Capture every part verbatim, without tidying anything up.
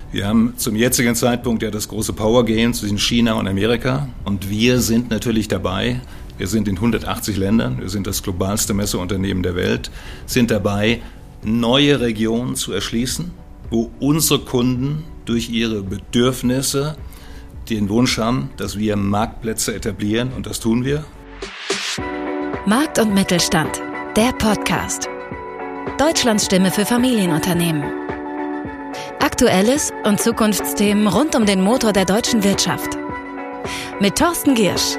Wir haben zum jetzigen Zeitpunkt ja das große Power Game zwischen China und Amerika und wir sind natürlich dabei. Wir sind in hundertachtzig Ländern, wir sind das globalste Messeunternehmen der Welt, sind dabei, neue Regionen zu erschließen, wo unsere Kunden durch ihre Bedürfnisse den Wunsch haben, dass wir Marktplätze etablieren und das tun wir. Markt und Mittelstand, der Podcast. Deutschlands Stimme für Familienunternehmen. Aktuelles und Zukunftsthemen rund um den Motor der deutschen Wirtschaft. Mit Thorsten Giersch.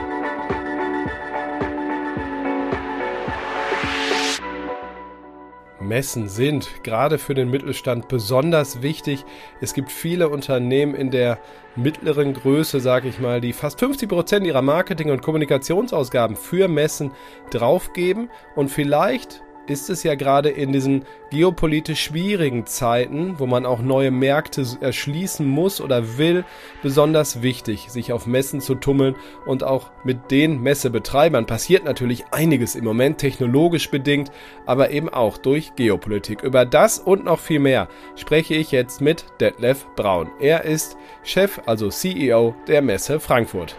Messen sind gerade für den Mittelstand besonders wichtig. Es gibt viele Unternehmen in der mittleren Größe, sage ich mal, die fast fünfzig Prozent ihrer Marketing- und Kommunikationsausgaben für Messen draufgeben. Und vielleicht ist es ja gerade in diesen geopolitisch schwierigen Zeiten, wo man auch neue Märkte erschließen muss oder will, besonders wichtig, sich auf Messen zu tummeln und auch mit den Messebetreibern passiert natürlich einiges im Moment, technologisch bedingt, aber eben auch durch Geopolitik. Über das und noch viel mehr spreche ich jetzt mit Detlef Braun. Er ist Chef, also C E O der Messe Frankfurt.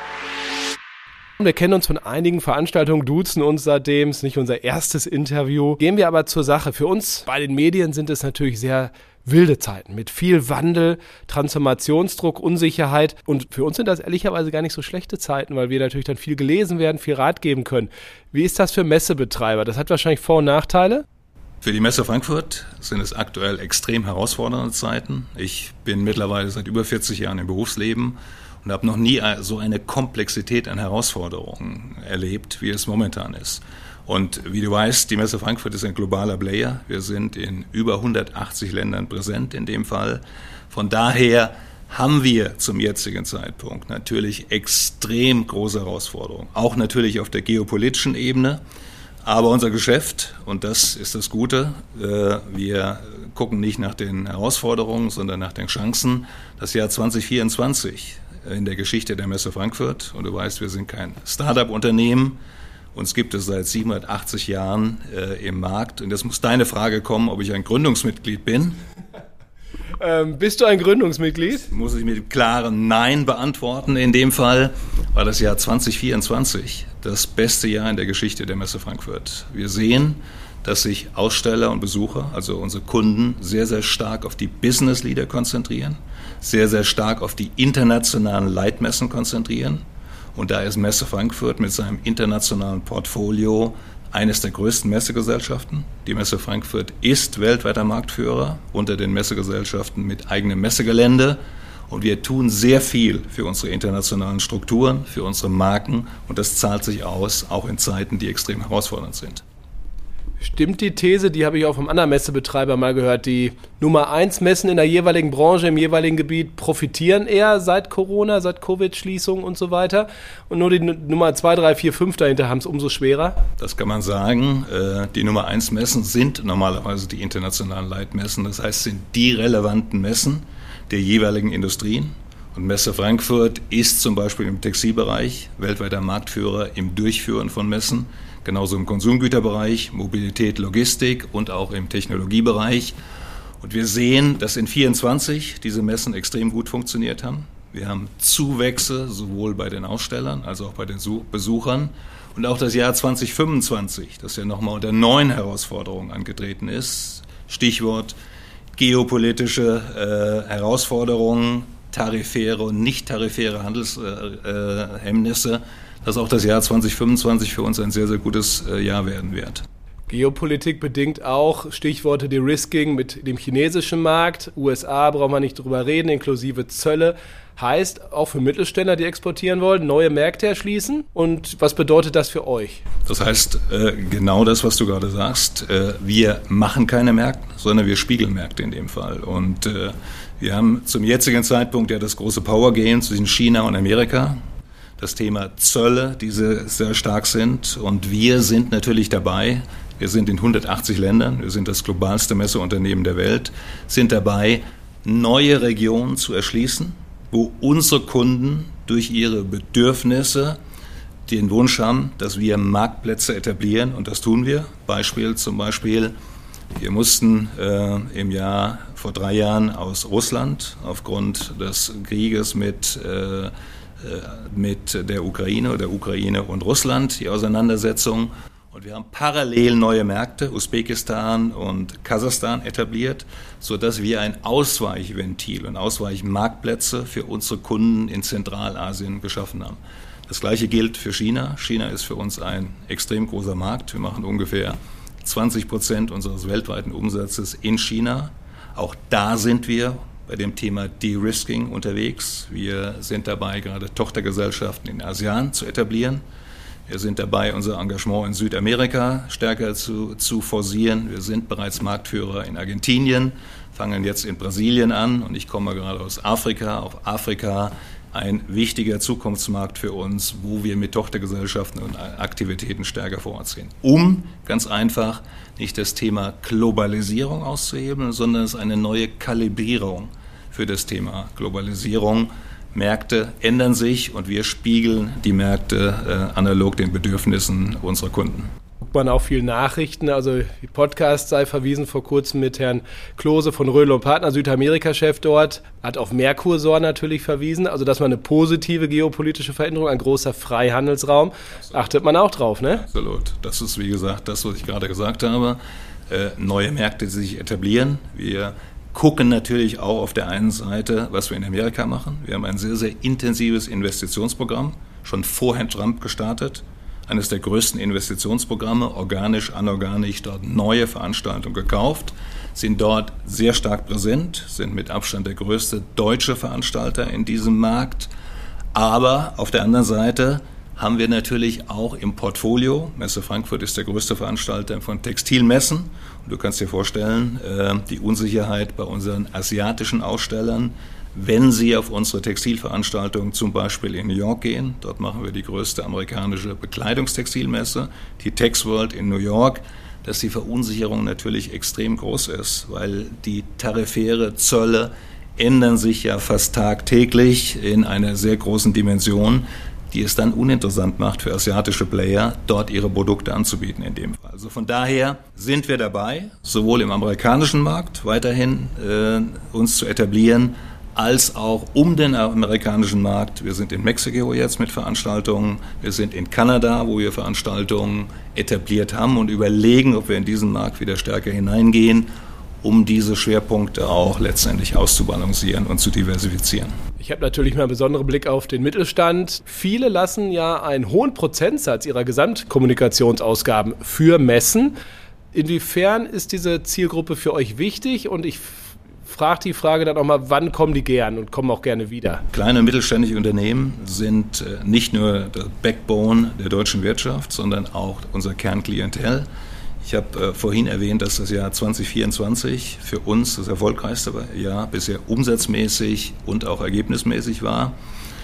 Wir kennen uns von einigen Veranstaltungen, duzen uns seitdem, ist nicht unser erstes Interview. Gehen wir aber zur Sache. Für uns bei den Medien sind es natürlich sehr wilde Zeiten mit viel Wandel, Transformationsdruck, Unsicherheit. Und für uns sind das ehrlicherweise gar nicht so schlechte Zeiten, weil wir natürlich dann viel gelesen werden, viel Rat geben können. Wie ist das für Messebetreiber? Das hat wahrscheinlich Vor- und Nachteile? Für die Messe Frankfurt sind es aktuell extrem herausfordernde Zeiten. Ich bin mittlerweile seit über vierzig Jahren im Berufsleben und habe noch nie so eine Komplexität an Herausforderungen erlebt, wie es momentan ist. Und wie du weißt, die Messe Frankfurt ist ein globaler Player. Wir sind in über hundertachtzig Ländern präsent in dem Fall. Von daher haben wir zum jetzigen Zeitpunkt natürlich extrem große Herausforderungen, auch natürlich auf der geopolitischen Ebene. Aber unser Geschäft, und das ist das Gute, wir gucken nicht nach den Herausforderungen, sondern nach den Chancen. Das Jahr zwanzig vierundzwanzig in der Geschichte der Messe Frankfurt, und du weißt, wir sind kein Start-up-Unternehmen, uns gibt es seit siebenhundertachtzig Jahren äh, im Markt. Und jetzt muss deine Frage kommen, ob ich ein Gründungsmitglied bin. Ähm, bist du ein Gründungsmitglied? Muss ich mit klarem Nein beantworten. In dem Fall war das Jahr zwanzig vierundzwanzig das beste Jahr in der Geschichte der Messe Frankfurt. Wir sehen, dass sich Aussteller und Besucher, also unsere Kunden, sehr, sehr stark auf die Business Leader konzentrieren, sehr, sehr stark auf die internationalen Leitmessen konzentrieren. Und da ist Messe Frankfurt mit seinem internationalen Portfolio eines der größten Messegesellschaften. Die Messe Frankfurt ist weltweiter Marktführer unter den Messegesellschaften mit eigenem Messegelände. Und wir tun sehr viel für unsere internationalen Strukturen, für unsere Marken. Und das zahlt sich aus, auch in Zeiten, die extrem herausfordernd sind. Stimmt die These, die habe ich auch vom anderen Messebetreiber mal gehört, die Nummer eins Messen in der jeweiligen Branche, im jeweiligen Gebiet profitieren eher seit Corona, seit Covid-Schließung und so weiter und nur die Nummer zwei, drei, vier, fünf dahinter haben es umso schwerer? Das kann man sagen. Die Nummer eins Messen sind normalerweise die internationalen Leitmessen, das heißt, sind die relevanten Messen der jeweiligen Industrien. Und Messe Frankfurt ist zum Beispiel im Textilbereich weltweiter Marktführer im Durchführen von Messen, genauso im Konsumgüterbereich, Mobilität, Logistik und auch im Technologiebereich. Und wir sehen, dass in vierundzwanzig diese Messen extrem gut funktioniert haben. Wir haben Zuwächse sowohl bei den Ausstellern als auch bei den Besuchern. Und auch das Jahr zwanzig fünfundzwanzig, das ja nochmal unter neuen Herausforderungen angetreten ist. Stichwort geopolitische äh, Herausforderungen, tarifäre und nicht tarifäre Handelshemmnisse, dass auch das Jahr zwanzig fünfundzwanzig für uns ein sehr, sehr gutes Jahr werden wird. Geopolitik bedingt auch Stichworte De-Risking mit dem chinesischen Markt. U S A braucht man nicht drüber reden, inklusive Zölle. Heißt auch für Mittelständler, die exportieren wollen, neue Märkte erschließen. Und was bedeutet das für euch? Das heißt, äh, genau das, was du gerade sagst. Äh, wir machen keine Märkte, sondern wir spiegeln Märkte in dem Fall. Und äh, wir haben zum jetzigen Zeitpunkt ja das große Power Game zwischen China und Amerika. Das Thema Zölle, die sehr, sehr stark sind. Und wir sind natürlich dabei. Wir sind in hundertachtzig Ländern. Wir sind das globalste Messeunternehmen der Welt. Sind dabei, neue Regionen zu erschließen, wo unsere Kunden durch ihre Bedürfnisse den Wunsch haben, dass wir Marktplätze etablieren. Und das tun wir. Beispiel zum Beispiel, wir mussten äh, im Jahr vor drei Jahren aus Russland aufgrund des Krieges mit, äh, mit der Ukraine, der Ukraine und Russland, die Auseinandersetzung. Und wir haben parallel neue Märkte, Usbekistan und Kasachstan, etabliert, sodass wir ein Ausweichventil und Ausweichmarktplätze für unsere Kunden in Zentralasien geschaffen haben. Das Gleiche gilt für China. China ist für uns ein extrem großer Markt. Wir machen ungefähr zwanzig Prozent unseres weltweiten Umsatzes in China. Auch da sind wir bei dem Thema De-Risking unterwegs. Wir sind dabei, gerade Tochtergesellschaften in ASEAN zu etablieren. Wir sind dabei, unser Engagement in Südamerika stärker zu, zu forcieren. Wir sind bereits Marktführer in Argentinien, fangen jetzt in Brasilien an und ich komme gerade aus Afrika. Auch Afrika ein wichtiger Zukunftsmarkt für uns, wo wir mit Tochtergesellschaften und Aktivitäten stärker vorziehen. Um, ganz einfach, nicht das Thema Globalisierung auszuhebeln, sondern es ist eine neue Kalibrierung für das Thema Globalisierung. Märkte ändern sich und wir spiegeln die Märkte äh, analog den Bedürfnissen unserer Kunden. Guckt man auch viel Nachrichten, also die Podcast sei verwiesen vor kurzem mit Herrn Klose von Rödl und Partner, Südamerika-Chef dort, hat auf Mercosur natürlich verwiesen, also dass man eine positive geopolitische Veränderung, ein großer Freihandelsraum, absolut. Achtet man auch drauf, ne? Absolut, das ist wie gesagt das, was ich gerade gesagt habe, äh, neue Märkte, die sich etablieren, wir gucken natürlich auch auf der einen Seite, was wir in Amerika machen. Wir haben ein sehr, sehr intensives Investitionsprogramm, schon vorher Trump gestartet. Eines der größten Investitionsprogramme, organisch, anorganisch, dort neue Veranstaltungen gekauft, sind dort sehr stark präsent, sind mit Abstand der größte deutsche Veranstalter in diesem Markt. Aber auf der anderen Seite haben wir natürlich auch im Portfolio, Messe Frankfurt ist der größte Veranstalter von Textilmessen. Und du kannst dir vorstellen, die Unsicherheit bei unseren asiatischen Ausstellern, wenn sie auf unsere Textilveranstaltung zum Beispiel in New York gehen, dort machen wir die größte amerikanische Bekleidungstextilmesse, die Texworld in New York, dass die Verunsicherung natürlich extrem groß ist, weil die tarifäre Zölle ändern sich ja fast tagtäglich in einer sehr großen Dimension, die es dann uninteressant macht für asiatische Player, dort ihre Produkte anzubieten in dem Fall. Also von daher sind wir dabei, sowohl im amerikanischen Markt weiterhin äh, uns zu etablieren, als auch um den amerikanischen Markt. Wir sind in Mexiko jetzt mit Veranstaltungen, wir sind in Kanada, wo wir Veranstaltungen etabliert haben und überlegen, ob wir in diesen Markt wieder stärker hineingehen, um diese Schwerpunkte auch letztendlich auszubalancieren und zu diversifizieren. Ich habe natürlich mal einen besonderen Blick auf den Mittelstand. Viele lassen ja einen hohen Prozentsatz ihrer Gesamtkommunikationsausgaben für Messen. Inwiefern ist diese Zielgruppe für euch wichtig? Und ich frage die Frage dann auch mal, wann kommen die gern und kommen auch gerne wieder? Kleine und mittelständische Unternehmen sind nicht nur der Backbone der deutschen Wirtschaft, sondern auch unser Kernklientel. Ich habe äh, vorhin erwähnt, dass das Jahr zwanzig vierundzwanzig für uns das erfolgreichste Jahr bisher umsatzmäßig und auch ergebnismäßig war.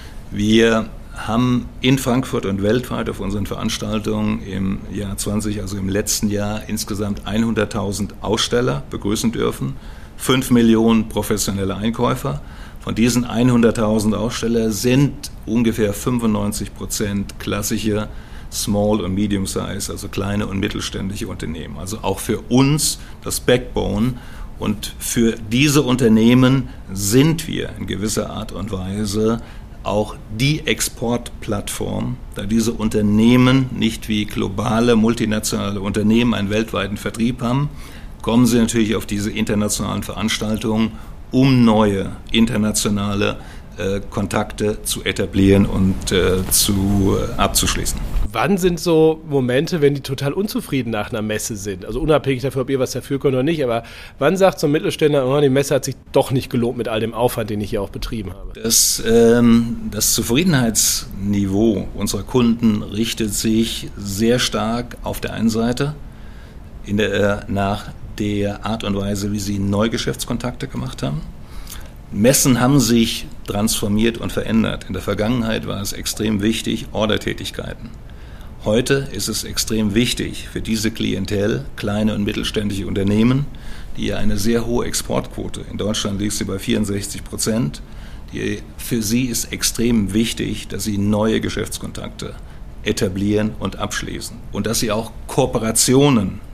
Wir haben in Frankfurt und weltweit auf unseren Veranstaltungen im Jahr zwanzig, also im letzten Jahr, insgesamt hunderttausend Aussteller begrüßen dürfen, fünf Millionen professionelle Einkäufer. Von diesen hunderttausend Aussteller sind ungefähr fünfundneunzig Prozent klassische Small- und Medium-Size, also kleine und mittelständische Unternehmen. Also auch für uns das Backbone. Und für diese Unternehmen sind wir in gewisser Art und Weise auch die Exportplattform, da diese Unternehmen nicht wie globale, multinationale Unternehmen einen weltweiten Vertrieb haben, kommen sie natürlich auf diese internationalen Veranstaltungen, um neue internationale äh, Kontakte zu etablieren und äh, zu, äh, abzuschließen. Wann sind so Momente, wenn die total unzufrieden nach einer Messe sind? Also unabhängig davon, ob ihr was dafür könnt oder nicht, aber wann sagt so ein Mittelständler, oh, die Messe hat sich doch nicht gelohnt mit all dem Aufwand, den ich hier auch betrieben habe? Das, ähm, das Zufriedenheitsniveau unserer Kunden richtet sich sehr stark auf der einen Seite in der, nach der Art und Weise, wie sie Neugeschäftskontakte gemacht haben. Messen haben sich transformiert und verändert. In der Vergangenheit war es extrem wichtig, Ordertätigkeiten. Heute ist es extrem wichtig für diese Klientel, kleine und mittelständische Unternehmen, die ja eine sehr hohe Exportquote, in Deutschland liegt sie bei vierundsechzig Prozent, die, für sie ist extrem wichtig, dass sie neue Geschäftskontakte etablieren und abschließen und dass sie auch Kooperationen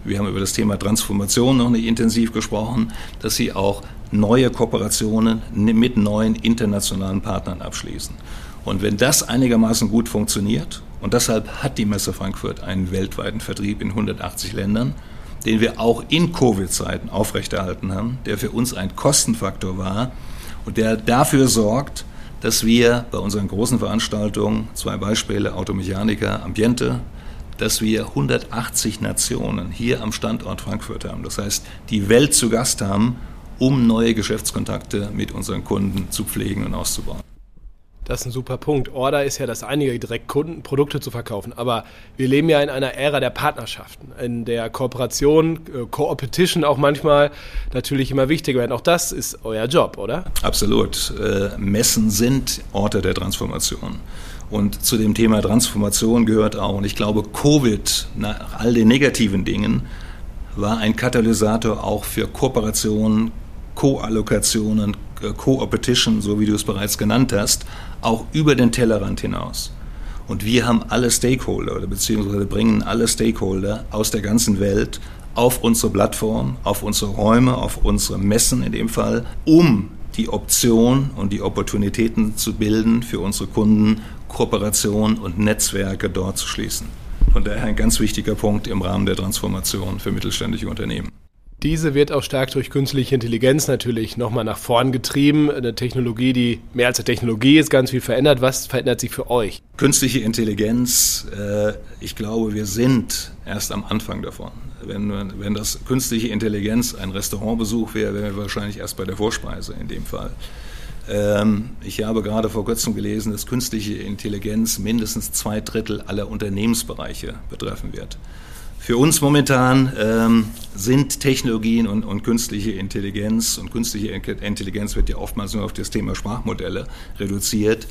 wir haben über das Thema Transformation noch nicht intensiv gesprochen, dass sie auch neue Kooperationen mit neuen internationalen Partnern abschließen. Und wenn das einigermaßen gut funktioniert, und deshalb hat die Messe Frankfurt einen weltweiten Vertrieb in hundertachtzig Ländern, den wir auch in Covid-Zeiten aufrechterhalten haben, der für uns ein Kostenfaktor war und der dafür sorgt, dass wir bei unseren großen Veranstaltungen, zwei Beispiele, Automechanika, Ambiente, dass wir hundertachtzig Nationen hier am Standort Frankfurt haben. Das heißt, die Welt zu Gast haben, um neue Geschäftskontakte mit unseren Kunden zu pflegen und auszubauen. Das ist ein super Punkt. Order ist ja das einige, direkt Kunden Produkte zu verkaufen. Aber wir leben ja in einer Ära der Partnerschaften, in der Kooperation, äh, Co-Opetition auch manchmal natürlich immer wichtiger werden. Auch das ist euer Job, oder? Absolut. Äh, Messen sind Orte der Transformation. Und zu dem Thema Transformation gehört auch, und ich glaube, Covid, nach all den negativen Dingen, war ein Katalysator auch für Kooperationen, Co-Allokationen, Co-Opetition, so wie du es bereits genannt hast, auch über den Tellerrand hinaus. Und wir haben alle Stakeholder, oder beziehungsweise bringen alle Stakeholder aus der ganzen Welt auf unsere Plattform, auf unsere Räume, auf unsere Messen in dem Fall, um die Option und die Opportunitäten zu bilden für unsere Kunden, Kooperationen und Netzwerke dort zu schließen. Von daher ein ganz wichtiger Punkt im Rahmen der Transformation für mittelständische Unternehmen. Diese wird auch stark durch künstliche Intelligenz natürlich nochmal nach vorn getrieben. Eine Technologie, die mehr als eine Technologie ist, ganz viel verändert. Was verändert sich für euch? Künstliche Intelligenz, äh, ich glaube, wir sind erst am Anfang davon. Wenn, wenn das künstliche Intelligenz ein Restaurantbesuch wäre, wären wir wahrscheinlich erst bei der Vorspeise in dem Fall. Ähm, ich habe gerade vor kurzem gelesen, dass künstliche Intelligenz mindestens zwei Drittel aller Unternehmensbereiche betreffen wird. Für uns momentan ähm, sind Technologien und, und künstliche Intelligenz, und künstliche Intelligenz wird ja oftmals nur auf das Thema Sprachmodelle reduziert,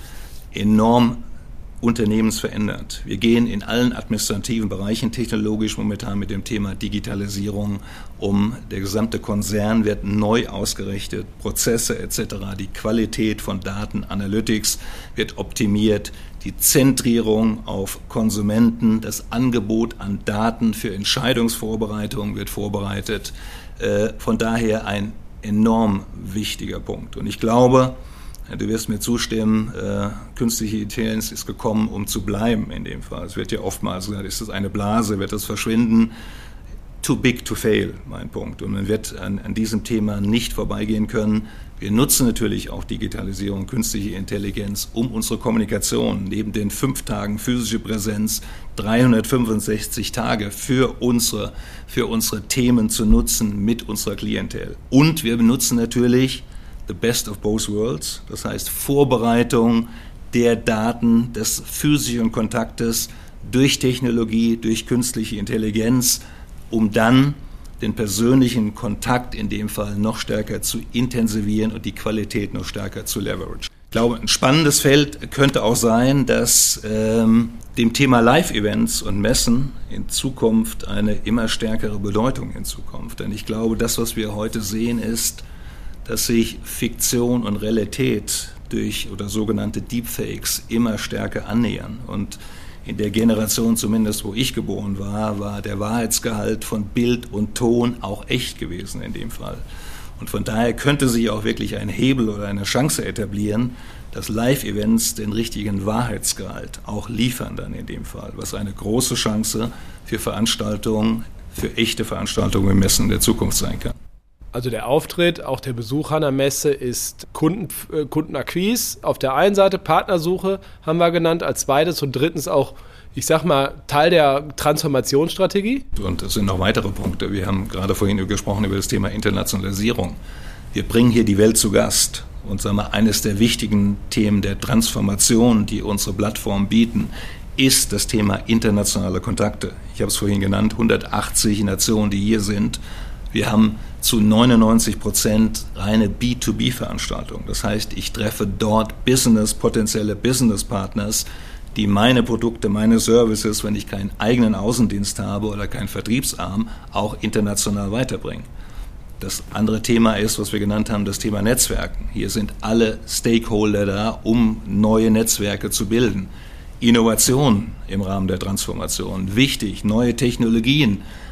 enorm unternehmensverändert. Wir gehen in allen administrativen Bereichen technologisch momentan mit dem Thema Digitalisierung um. Der gesamte Konzern wird neu ausgerichtet, Prozesse et cetera. Die Qualität von Daten, Analytics wird optimiert, die Zentrierung auf Konsumenten, das Angebot an Daten für Entscheidungsvorbereitung wird vorbereitet. Äh, von daher ein enorm wichtiger Punkt. Und ich glaube, du wirst mir zustimmen, äh, künstliche Intelligenz ist gekommen, um zu bleiben in dem Fall. Es wird ja oftmals gesagt, ist das eine Blase, wird das verschwinden? Too big to fail, mein Punkt. Und man wird an, an diesem Thema nicht vorbeigehen können. Wir nutzen natürlich auch Digitalisierung, künstliche Intelligenz, um unsere Kommunikation neben den fünf Tagen physische Präsenz dreihundertfünfundsechzig Tage für unsere, für unsere Themen zu nutzen mit unserer Klientel. Und wir benutzen natürlich the best of both worlds, das heißt Vorbereitung der Daten, des physischen Kontaktes durch Technologie, durch künstliche Intelligenz, um dann den persönlichen Kontakt in dem Fall noch stärker zu intensivieren und die Qualität noch stärker zu leveragen. Ich glaube, ein spannendes Feld könnte auch sein, dass ähm, dem Thema Live-Events und Messen in Zukunft eine immer stärkere Bedeutung in Zukunft. Denn ich glaube, das, was wir heute sehen, ist, dass sich Fiktion und Realität durch oder sogenannte Deepfakes immer stärker annähern. Und in der Generation zumindest, wo ich geboren war, war der Wahrheitsgehalt von Bild und Ton auch echt gewesen in dem Fall. Und von daher könnte sich auch wirklich ein Hebel oder eine Chance etablieren, dass Live-Events den richtigen Wahrheitsgehalt auch liefern dann in dem Fall, was eine große Chance für Veranstaltungen, für echte Veranstaltungen im Messen der Zukunft sein kann. Also der Auftritt, auch der Besuch an der Messe ist Kunden, äh, Kundenakquise auf der einen Seite, Partnersuche haben wir genannt, als zweites und drittens auch, ich sag mal, Teil der Transformationsstrategie. Und es sind noch weitere Punkte. Wir haben gerade vorhin gesprochen über das Thema Internationalisierung. Wir bringen hier die Welt zu Gast. Und sagen wir, eines der wichtigen Themen der Transformation, die unsere Plattformen bieten, ist das Thema internationale Kontakte. Ich habe es vorhin genannt, hundertachtzig Nationen, die hier sind. Wir haben zu neunundneunzig Prozent reine B to B Veranstaltungen. Das heißt, ich treffe dort Business, potenzielle Business-Partners, die meine Produkte, meine Services, wenn ich keinen eigenen Außendienst habe oder keinen Vertriebsarm, auch international weiterbringen. Das andere Thema ist, was wir genannt haben, das Thema Netzwerken. Hier sind alle Stakeholder da, um neue Netzwerke zu bilden. Innovation im Rahmen der Transformation, wichtig, neue Technologien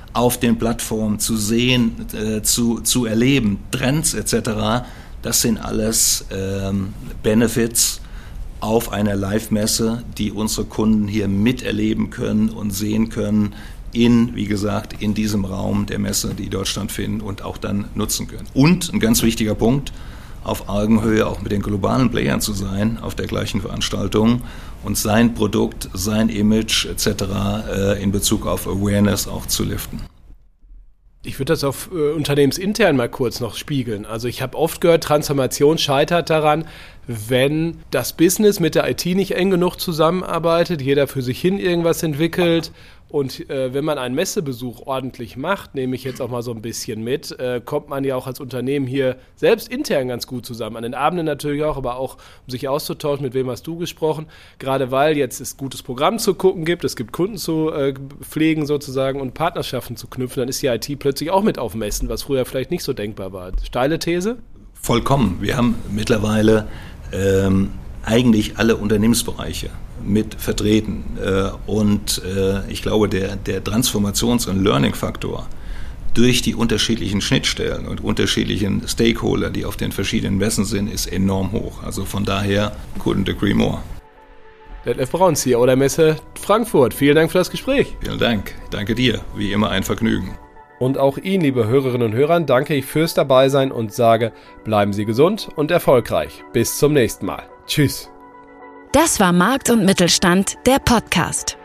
auf den Plattformen zu sehen, äh, zu, zu erleben, Trends et cetera. Das sind alles ähm, Benefits auf einer Live-Messe, die unsere Kunden hier miterleben können und sehen können in, wie gesagt, in diesem Raum der Messe, die dort stattfinden und auch dann nutzen können. Und ein ganz wichtiger Punkt, auf Augenhöhe auch mit den globalen Playern zu sein, auf der gleichen Veranstaltung und sein Produkt, sein Image et cetera äh, in Bezug auf Awareness auch zu liften. Ich würde das auf äh, unternehmensintern mal kurz noch spiegeln. Also ich habe oft gehört, Transformation scheitert daran, wenn das Business mit der I T nicht eng genug zusammenarbeitet, jeder für sich hin irgendwas entwickelt. Und äh, wenn man einen Messebesuch ordentlich macht, nehme ich jetzt auch mal so ein bisschen mit, äh, kommt man ja auch als Unternehmen hier selbst intern ganz gut zusammen. An den Abenden natürlich auch, aber auch, um sich auszutauschen, mit wem hast du gesprochen. Gerade weil jetzt es gutes Programm zu gucken gibt, es gibt Kunden zu äh, pflegen sozusagen und Partnerschaften zu knüpfen, dann ist die I T plötzlich auch mit auf Messen, was früher vielleicht nicht so denkbar war. Steile These? Vollkommen. Wir haben mittlerweile ähm, eigentlich alle Unternehmensbereiche mit vertreten. Und ich glaube, der, der Transformations- und Learning-Faktor durch die unterschiedlichen Schnittstellen und unterschiedlichen Stakeholder, die auf den verschiedenen Messen sind, ist enorm hoch. Also von daher, couldn't agree more. Detlef Braun, C E O der Messe Frankfurt. Vielen Dank für das Gespräch. Vielen Dank. Danke dir. Wie immer ein Vergnügen. Und auch Ihnen, liebe Hörerinnen und Hörer, danke ich fürs Dabeisein und sage, bleiben Sie gesund und erfolgreich. Bis zum nächsten Mal. Tschüss. Das war Markt und Mittelstand, der Podcast.